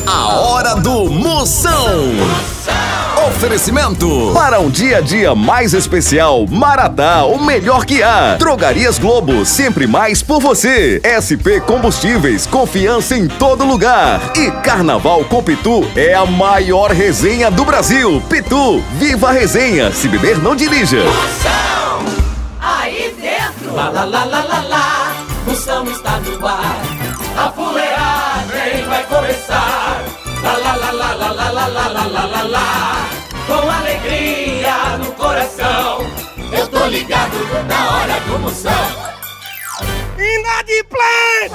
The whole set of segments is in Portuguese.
A hora do Moção. Oferecimento. Para um dia a dia mais especial, Maratá, o melhor que há. Drogarias Globo, sempre mais por você. SP Combustíveis, confiança em todo lugar. E Carnaval com Pitu é a maior resenha do Brasil. Pitu, viva a resenha. Se beber, não dirija. Moção, aí dentro. Lá, lá, lá, lá, lá, lá. Moção está no ar. A fuleagem vai começar. Lá, lá, lá, lá, lá, lá, lá, lá, lá, lá, lá, lá. Com alegria no coração, eu tô ligado na hora do Moção. Inadimplente!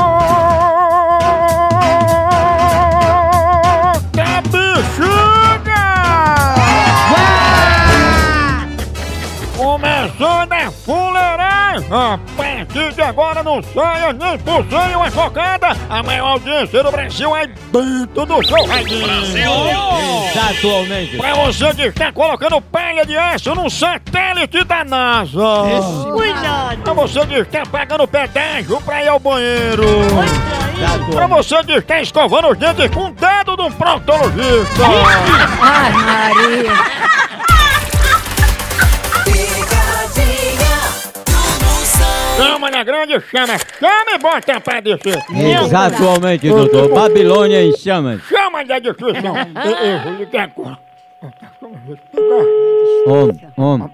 Que bexiga! Começando a fuleiragem! A partir de agora não saia nem por cem uma focada! A maior audiência do Brasil é dentro do seu radinho! Atualmente. Pra você que está colocando palha de aço num satélite da NASA! Cuidado! Pra você que está pagando pedágio pra ir ao banheiro! Pra você que está escovando os dentes com o dedo de um proctologista! Ai, Maria! Chama na grande, chama e bota pra descer! Exatamente, doutor. Babilônia em chamas. Chama da descrição! Eu vou ligar agora! Homem.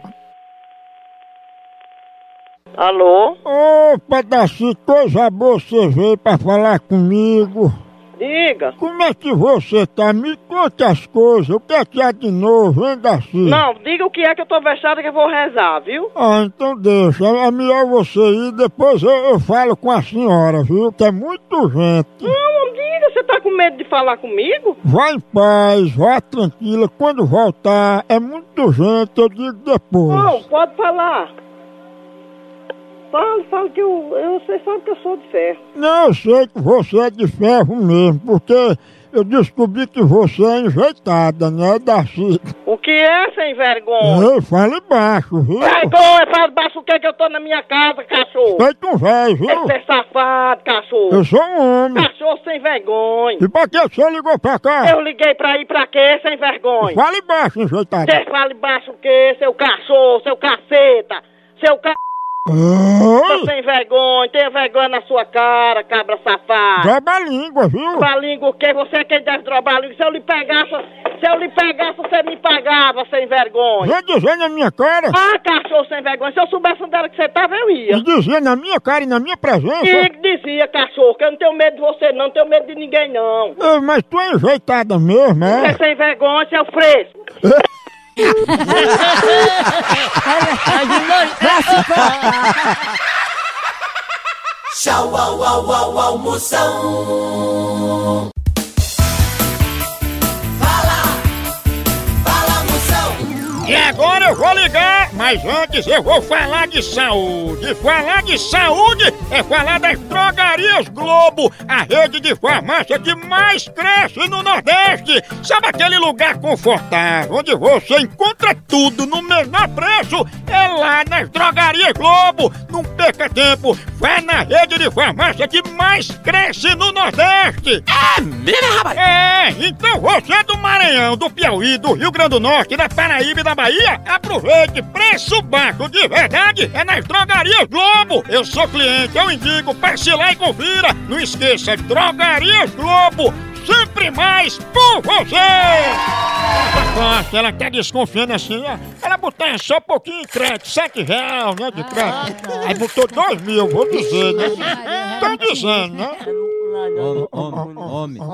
Alô? Opa, Daci, coisa boa você veio pra falar comigo! Diga. Como é que você tá? Me conta as coisas, o que é que há de novo, hein, Daci? Não, diga o que é que eu tô vexada que eu vou rezar, viu? Ah, então deixa, é melhor você ir, depois eu falo com a senhora, viu? Que é muito urgente. Não, diga, você tá com medo de falar comigo? Vá em paz, vá tranquila, quando voltar, é muito urgente, eu digo depois. Não, pode falar. Fala que você sabe que eu sou de ferro. Não, eu sei que você é de ferro mesmo, porque eu descobri que você é enjeitada, né, Daci? O que é, sem vergonha? Ei, fale baixo, viu? Vergonha, fala baixo o que é que eu tô na minha casa, cachorro? Feito um velho, viu? Você é safado, cachorro. Eu sou um homem. Cachorro sem vergonha. E pra que você ligou pra cá? Eu liguei pra ir pra quê, sem vergonha? Fale baixo, enjeitada. Você fala baixo o quê, seu cachorro, seu caceta, seu Ai, sem vergonha, tenha vergonha na sua cara, cabra safado. droga a língua, viu? Droba a língua o quê? Você é quem deve drobar a língua. Se eu lhe pegasse, você me pagava, sem vergonha. Vem dizer na minha cara. Ah, cachorro sem vergonha. Se eu soubesse onde era que você tava, eu ia. E dizer na minha cara e na minha presença. E dizia, cachorro, que eu não tenho medo de você não tenho medo de ninguém não. Ei, mas tu é enjeitada mesmo, Você é? é sem vergonha, seu fresco. Tchau, au, au, au, au, Moção. Fala, Moção. E agora eu vou ligar, mas antes eu vou falar de saúde. Falar de saúde é falar das Drogarias Globo, a rede de farmácia que mais cresce no Nordeste. Sabe aquele lugar confortável, onde você encontra tudo no menor preço? É lá nas Drogarias Globo. Não perca tempo, vá na rede de farmácia que mais cresce no Nordeste. É mesmo, rapaz? É, então você do Maranhão, do Piauí, do Rio Grande do Norte, da Paraíba e da Bahia, aproveite, preço baixo de verdade é nas Drogarias Globo. Eu sou cliente, eu indico, passe lá e confira. Não esqueça, Drogarias Globo, sempre mais por você. Ela tá desconfiando assim, ó. Ela botou só um pouquinho em crédito, R$7, né, de crédito. Aí botou 2.000, vou dizer, né? Tô dizendo, né? Homem.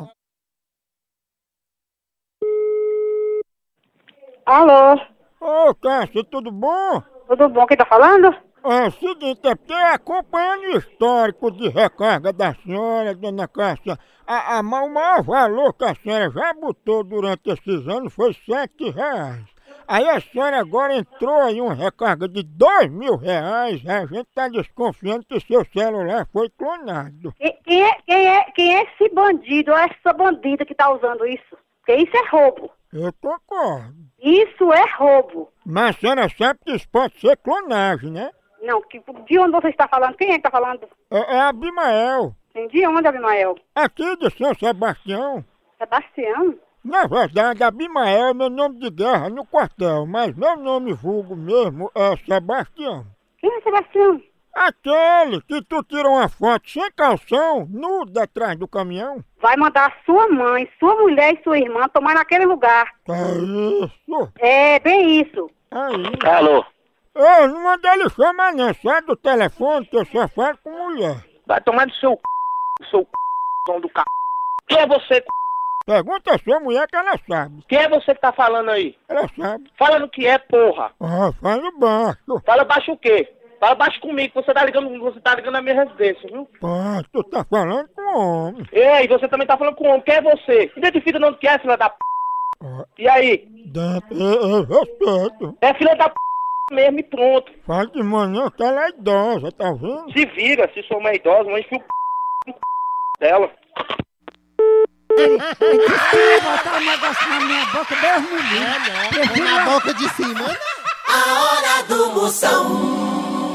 Alô? Ô, Cássia, tudo bom? Tudo bom? Quem tá falando? É o seguinte, é porque acompanhando o histórico de recarga da senhora, dona Cássia, o maior valor que a senhora já botou durante esses anos foi R$7. Aí a senhora agora entrou aí uma recarga de R$2.000, a gente tá desconfiando que seu celular foi clonado. Quem é esse bandido ou essa bandida que tá usando isso? Porque isso é roubo. Eu concordo. Isso é roubo. Mas a senhora sabe que isso pode ser clonagem, né? Não, de onde você está falando? Quem é que tá falando? É Abimael. Sim, de onde, Abimael? Aqui de São Sebastião. Sebastião? Na verdade, Abimael é meu nome de guerra no quartel, mas meu nome vulgo mesmo é Sebastião. Quem é Sebastião? Aquele que tu tira uma foto sem calção, nu atrás do caminhão. Vai mandar sua mãe, sua mulher e sua irmã tomar naquele lugar. É isso. É, bem isso. Aí. Alô? Eu não mandei ele chamar não, sai do telefone que eu só falo com mulher. Vai tomar do seu dono do c... Quem é você, c... Pergunta a sua mulher que ela sabe. Quem é você que tá falando aí? Ela sabe. Fala no que é, porra. Ah, fala baixo. Fala baixo o quê? Fala baixo comigo, você tá ligando na minha residência, viu? Pô, tu tá falando com homem. Ei, você também tá falando com homem. Quem é você? Identifica não que é, filha da p... Ah, E aí? dentro, eu respeito. É filha da p... mesmo e pronto. Fala de manhã que ela é idosa, tá vendo? Se vira, se sou uma idosa, mas enfia o p... dela. Ele disse que ia botar um negócio na minha boca, Deus me livre. Foi na boca de cima. A hora do Moção.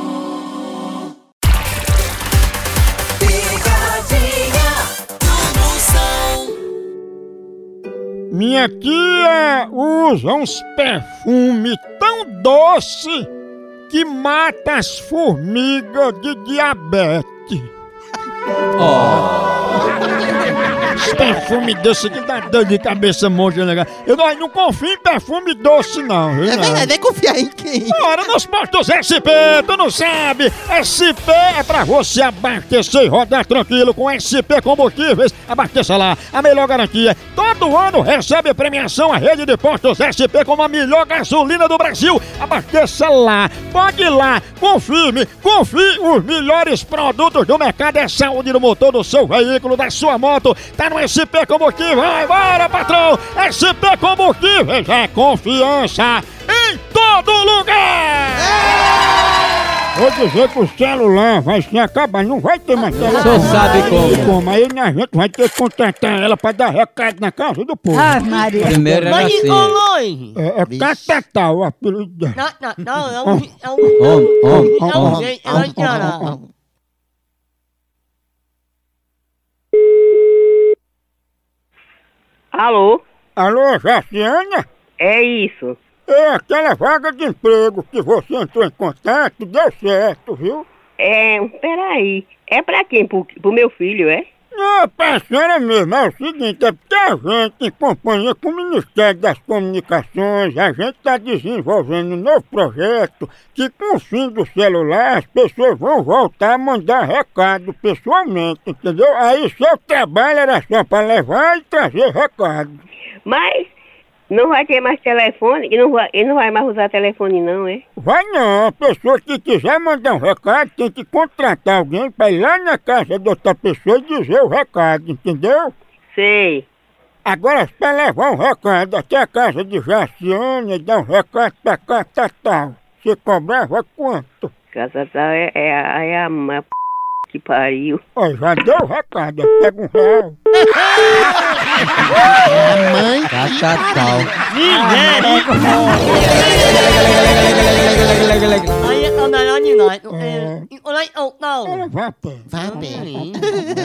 Picadinha do Moção. Minha tia usa uns perfumes tão doce que mata as formigas de diabetes. Esse perfume doce que dá dor de cabeça, monstro legal. Eu não confio em perfume doce, não. Viu, É não? verdade, vai confiar em quem? Ora, nos postos SP, tu não sabe? SP é pra você abastecer e rodar tranquilo com SP Combustíveis. Abasteça lá, a melhor garantia. Todo ano recebe premiação a rede de postos SP como a melhor gasolina do Brasil. Abasteça lá, pode ir lá, confirme, confie os melhores produtos do mercado. É saúde no motor do seu veículo, da sua moto. Tá no SP Combustíveis, vai embora, patrão! SP Combustíveis é confiança em todo lugar! Vou dizer que o celular vai se acabar, não vai ter mais telefone. Só sabe como. Aí a gente vai ter que contratar ela pra dar recado na casa do povo. Ah, Maria. Primeiro era assim. Oi! É Catatá o apelido dela. Não, Alô? Alô, Jaciana? É isso. É aquela vaga de emprego que você entrou em contato, deu certo, viu? Peraí. É pra quem? Pro meu filho, é? Não, pra senhora mesmo, é o seguinte, é porque a gente, em companhia com o Ministério das Comunicações, a gente está desenvolvendo um novo projeto que, com o fim do celular, as pessoas vão voltar a mandar recado pessoalmente, entendeu? Aí seu trabalho era só para levar e trazer recado. Mas não vai ter mais telefone? Ele não vai mais usar telefone não, é? Vai não, a pessoa que quiser mandar um recado tem que contratar alguém para ir lá na casa de outra pessoa e dizer o recado, entendeu? Sei. Agora, para levar um recado até a casa de Jaciana e dar um recado pra Catatá, você cobrava quanto? Casa tal é a que pariu. Ó, já deu o recado, pega R$1. A mãe Catatal. Aí é o melhor de nós. Ela vai a pé. vai bem.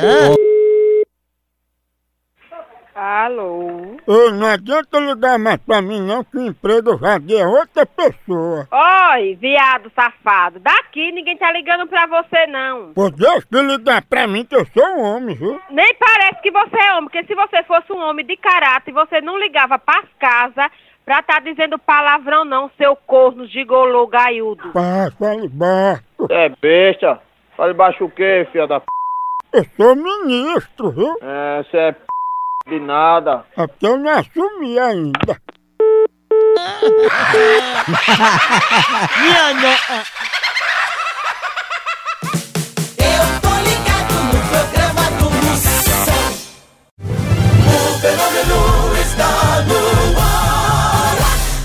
Alô? Ei, não adianta ligar mais pra mim não, que o emprego eu já dei a outra pessoa. Oi, viado safado. Daqui ninguém tá ligando pra você, não. Pô, deixa de ligar pra mim que eu sou um homem, viu? Nem parece que você é homem, porque se você fosse um homem de caráter, você não ligava pras casas pra tá dizendo palavrão não, seu corno gigolô gaiudo. Pá, fale baixo. É besta. Fala baixo o quê, filha da p... Eu sou ministro, viu? Você é p... de nada. É porque eu não assumi ainda. Eu tô ligado no programa do Moção. O fenômeno está no ar.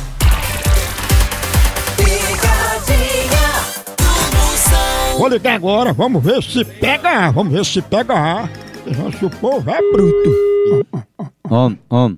Picadinha do Moção. Vou ligar agora, vamos ver se pega, vamos ver se pega. Nosso povo é bruto. Om.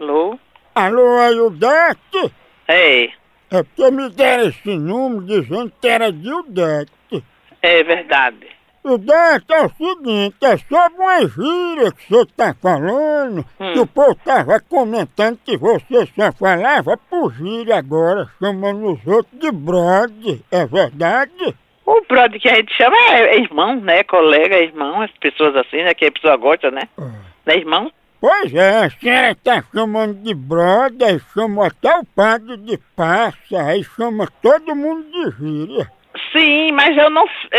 Alô? Alô, aí o Dete? É, É porque me deram esse número dizendo que era de Udete. é verdade. Udete, é o seguinte, é sobre uma gíria que você tá falando, que o povo tava comentando que você só falava por gíria agora, chamando os outros de brother, é verdade? O brother que a gente chama é irmão, né? Colega, irmão, as pessoas assim, né? Que a pessoa gosta, né? Não é irmão? Pois é, a senhora tá chamando de brother, chama até o padre de passa, aí chama todo mundo de gíria. Sim, mas eu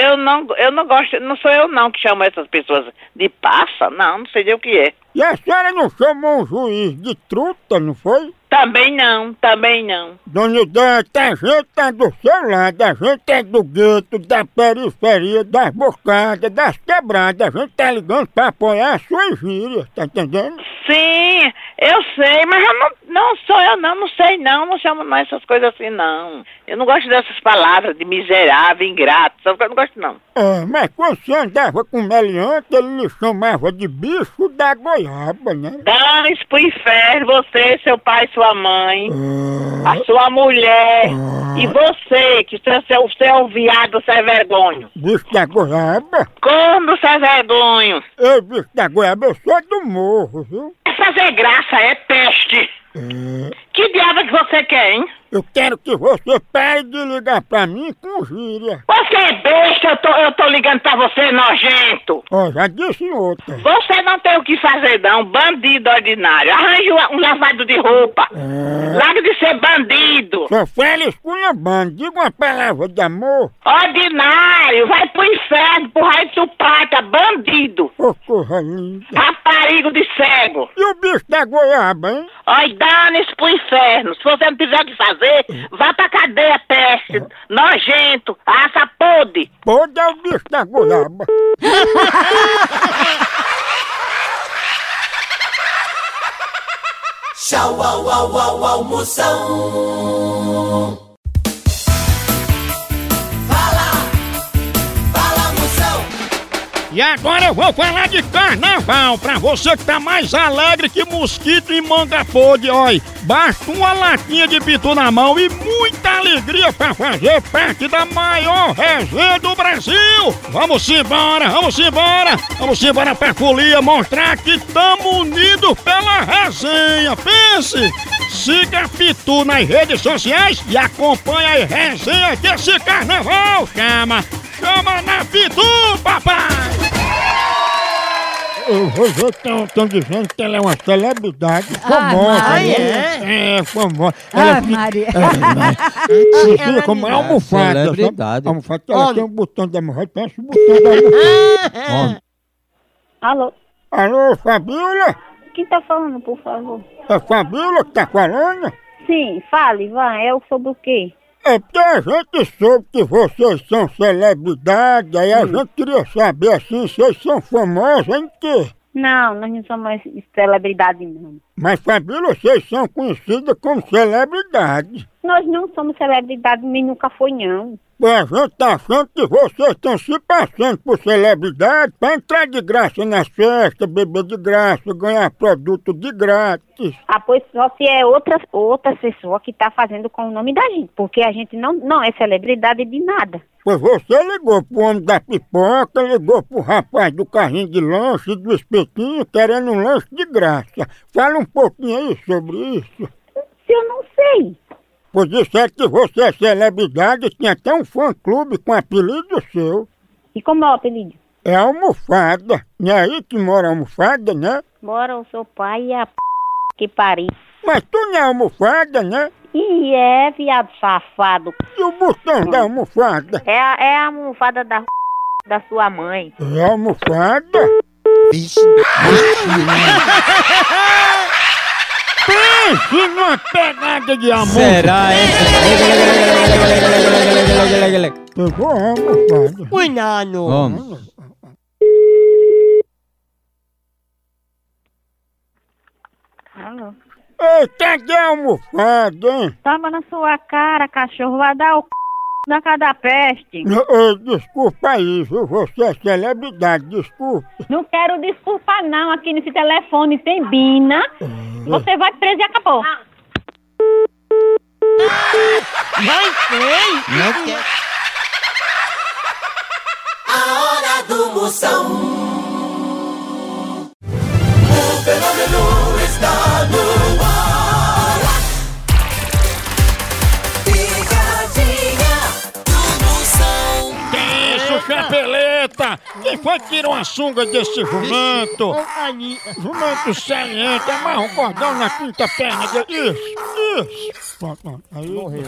não gosto, não sou eu não que chamo essas pessoas de passa, não sei nem o que é. E a senhora não chamou um juiz de truta, não foi? Também não. Dona Idete, a gente tá do seu lado, a gente é do gueto, da periferia, das bocadas, das quebradas, a gente tá ligando pra apoiar a sua gíria, tá entendendo? Sim, eu sei, mas eu não sou eu não sei não chamo não essas coisas assim não. Eu não gosto dessas palavras de miserável, ingrato, sabe que eu não gosto não. É, mas quando você andava com o meliante, ele lhe chamava de bicho da goiaba, né? Dane-se pro inferno, você, seu pai, sua mãe, a sua mulher e você, que você é um viado sem vergonha. Bicho da goiaba? Como sem vergonha? Eu, bicho da goiaba, eu sou do morro, viu? É fazer graça, é peste. Que diabo que você quer, hein? Eu quero que você pare de ligar pra mim com gíria. Você é besta, eu tô ligando pra você, nojento. Ó, já disse outra. Você não tem o que fazer não, bandido ordinário. Arranje um lavado de roupa. Larga de ser bandido. Sou Félix Cunhambano, diga uma palavra de amor. Ordinário, vai pro inferno, pro raio de supata, bandido. Ô, porra linda. Raparigo de cego. E o bicho da goiaba, hein? Olha, dane-se pro inferno. Se você não tiver o que fazer, vá pra cadeia, peste, nojento, aça podre. Podre é o bicho da goiaba. Tchau, au, au, au, almoção. Fala, moção. E agora eu vou falar de carnaval, pra você que tá mais alegre que mosquito em manga podre, olha. Basta uma latinha de pitu na mão e muita alegria pra fazer parte da maior resenha do Brasil. Vamos embora, vamos embora. Vamos embora pra folia mostrar que tamo unidos pela resenha. Pense! Siga a Pitu nas redes sociais e acompanhe a resenha desse carnaval. Chama na Pitu, papai! Os outros estão dizendo que ela é uma celebridade famosa. Maria. É, famosa. Ah, Maria. Fica como é almofada. Celebridade. Almofada, que ela tem um botão da mulher, parece o botão da almofada. Alô? Alô, Fabiola? Quem tá falando, por favor? É Fabiola que tá falando? Sim, fale, vai. É sobre o quê? É porque a gente soube que vocês são celebridades, aí a gente queria saber assim, vocês são famosos em quê? Não, nós não somos celebridade, não. Mas, Fabíola, vocês são conhecidas como celebridades. Nós não somos celebridade, nem nunca foi, não. Pois a gente tá achando que vocês estão se passando por celebridade pra entrar de graça nas festas, beber de graça, ganhar produto de grátis. Ah, pois só se é outra pessoa que tá fazendo com o nome da gente, porque a gente não é celebridade de nada. Pois você ligou pro homem da pipoca, ligou pro rapaz do carrinho de lanche, do espetinho, querendo um lanche de graça. Fala um pouquinho aí sobre isso. Se eu não sei. Pois disseram que você é celebridade, tinha até um fã-clube com apelido seu. E como é o apelido? É Almofada. Não é aí que mora a Almofada, né? Bora o seu pai e a que pariu. Mas tu não é Almofada, né? E é, viado safado. E o botão da almofada? É a almofada da sua mãe. É a almofada? Vixe. Pense numa pegada de amor. Será, hein? Pegou a almofada. Cuidado. Vamos. Alô? Ei, cadê a almofada, hein? Toma na sua cara, cachorro. Vai dar o na casa da peste. Desculpa aí, viu? Você é celebridade, desculpa. Não quero desculpa não, aqui nesse telefone tem Bina. Você vai preso e acabou. Vai, trem! Não quer. A hora do Moção. O fenômeno está no ar. Picadinha do Moção. Que isso, chapeleta? Quem foi que tirou a sunga desse jumento? Jumento saliente, amarra um cordão na quinta perna dele. Isso. Pronto, aí. Morreu.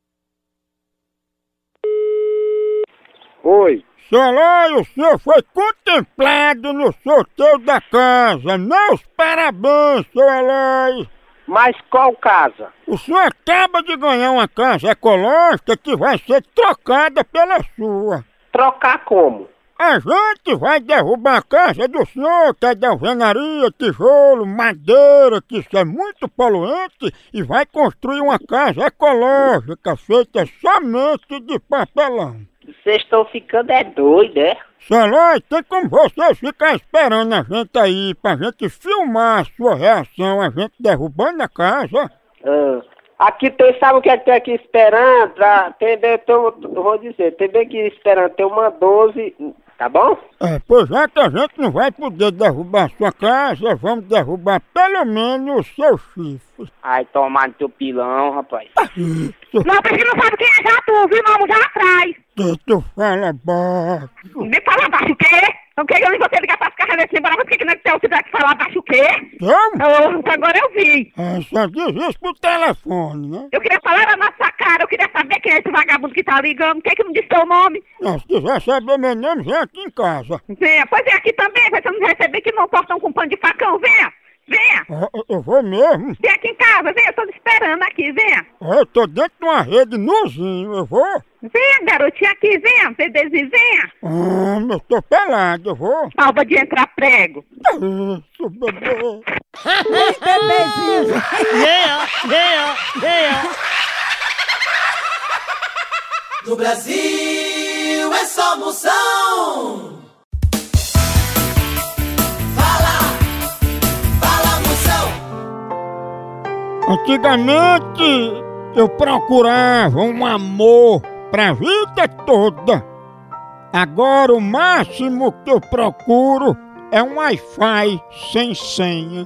Oi. Seu Eloy, o senhor foi contemplado no sorteio da casa. Meus parabéns, seu Eloy. Mas qual casa? O senhor acaba de ganhar uma casa ecológica que vai ser trocada pela sua. Trocar como? A gente vai derrubar a casa do senhor, que é de alvenaria, tijolo, madeira, que isso é muito poluente, e vai construir uma casa ecológica feita somente de papelão. Vocês estão ficando doido, é? Eloy, tem como vocês ficar esperando a gente aí, pra gente filmar a sua reação, a gente derrubando a casa? Aqui tem, sabe o que é que tem aqui esperando? Vou dizer, tem bem aqui esperando, tem uma 12, tá bom? Pois já que a gente não vai poder derrubar a sua casa, vamos derrubar pelo menos o seu chifre. Ai, tomar no teu pilão, rapaz. Não, porque não sabe quem é já tu, viu, não, já atrás. Tu fala baixo. Me fala baixo o quê? O que eu não vou ter ligar pras carras desse embora, mas por que não tem tiver que falar baixo o quê? Como? Agora eu vi. Só diz isso pro telefone, né? Eu queria falar na nossa cara, eu queria saber quem é esse vagabundo que tá ligando, por que não disse teu nome? Se quiser saber meu nome, vem aqui em casa. Venha, pois é aqui também, vai você não receber aqui no portão com pano de facão, venha! Venha! Eu vou mesmo. Vem aqui em casa, venha, eu tô esperando aqui, venha! Eu tô dentro de uma rede nuzinho, eu vou? Venha, garotinha, aqui, venha, bebezinho, venha! Eu tô pelado, eu vou. Salva de entrar prego! Isso, bebê! Bebezinho! Venha! No Brasil é só Moção. Antigamente eu procurava um amor pra vida toda. Agora o máximo que eu procuro é um Wi-Fi sem senha.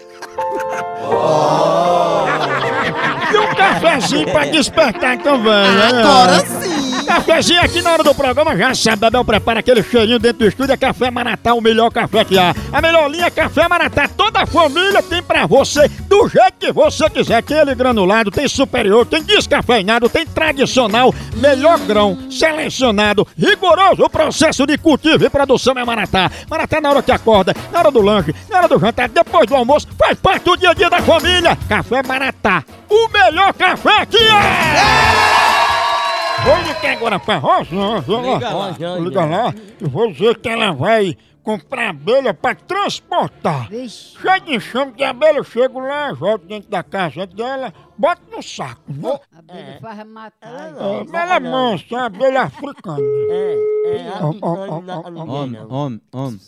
E um cafezinho pra despertar também, né? Agora sim! Cafezinho aqui na hora do programa, já sabe, Bebel prepara aquele cheirinho dentro do estúdio, é Café Maratá, o melhor café que há. A melhor linha é Café Maratá, toda a família tem pra você, do jeito que você quiser. Tem ele granulado, tem superior, tem descafeinado, tem tradicional, melhor grão, selecionado, rigoroso o processo de cultivo e produção é Maratá. Maratá na hora que acorda, na hora do lanche, na hora do jantar, depois do almoço, faz parte do dia a dia da família. Café Maratá, o melhor café que há! Vou ligar agora pra Rosângela. Liga lá. Eu vou dizer que ela vai comprar abelha pra transportar. Cheio de enxame de abelha, eu chego lá, jogo dentro da casa dela, boto no saco. A abelha faz matar. Ela é mansa, é abelha africana. Homem.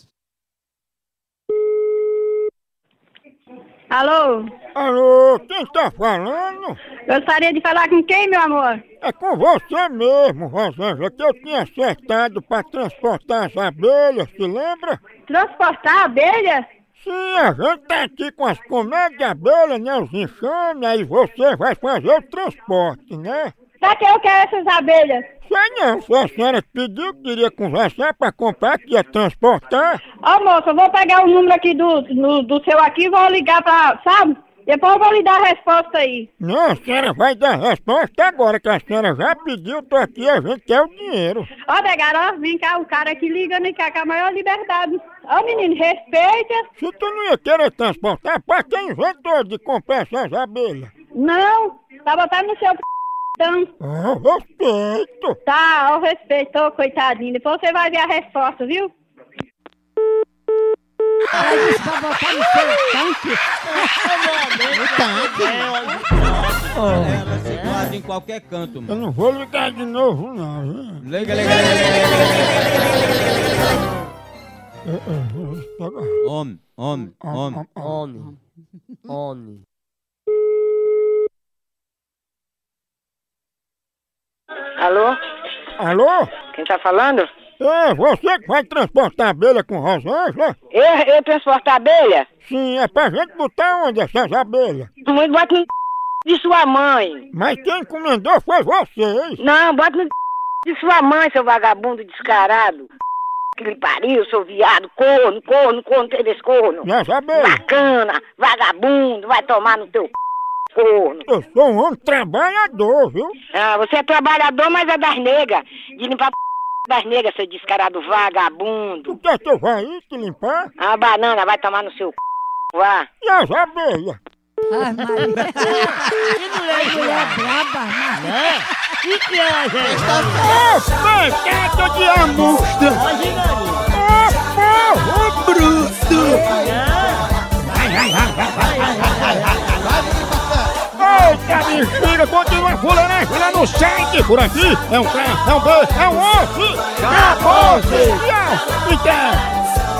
Alô? Alô, quem tá falando? Gostaria de falar com quem, meu amor? É com você mesmo, Rosângela, que eu tinha acertado pra transportar as abelhas, se lembra? Transportar abelha? Sim, a gente tá aqui com as colmeias de abelha, né, os enxames, aí você vai fazer o transporte, né? Pra que eu quero essas abelhas? Sei não, foi a senhora que pediu que queria conversar pra comprar, que ia transportar. Ó, moça, eu vou pegar o número aqui do seu aqui e vou ligar pra, sabe? Depois eu vou lhe dar a resposta aí. Não, a senhora vai dar a resposta agora, que a senhora já pediu, tô aqui, a gente quer o dinheiro. Ó, Degara, ó, vem cá, o cara aqui ligando cá com a maior liberdade. Ó, menino, respeita. Se tu não ia querer transportar, pra quem inventou de comprar essas abelhas? Não, tá botando no seu então. Respeito. Tá, ó, respeitou, coitadinho. Depois você vai ver a resposta, viu? Ela disse pra botar no seu tanque. O tanque. Ela se guarda em qualquer canto, Eu mano. não vou ligar de novo, não, viu? Liga. Homem. Alô? Alô? Quem tá falando? É, você que vai transportar abelha com Rosângela? Eu transportar abelha? Sim, é pra gente botar onde essas abelhas? Muito bota no de sua mãe. Mas quem encomendou foi vocês. Não, bota no de sua mãe, seu vagabundo descarado. Que lhe pariu, seu viado, corno, tem desse corno. E as abelhas? Bacana, vagabundo, vai tomar no teu corno. Eu sou um homem trabalhador, viu? Ah, você é trabalhador, mas é das negas. De limpar das negas, seu descarado vagabundo. O que é que eu vou aí te limpar? A banana vai tomar no seu vá. E as abelhas? Ai, Maria. Que mulher braba, Maria. Que é, gente? Ô, pencada de amostra! Ô, porro bruto! Eita, bexiga, continua fuleiragem lá no site por aqui. É um K, é um B, é um osso! Acabou-se! Tchau!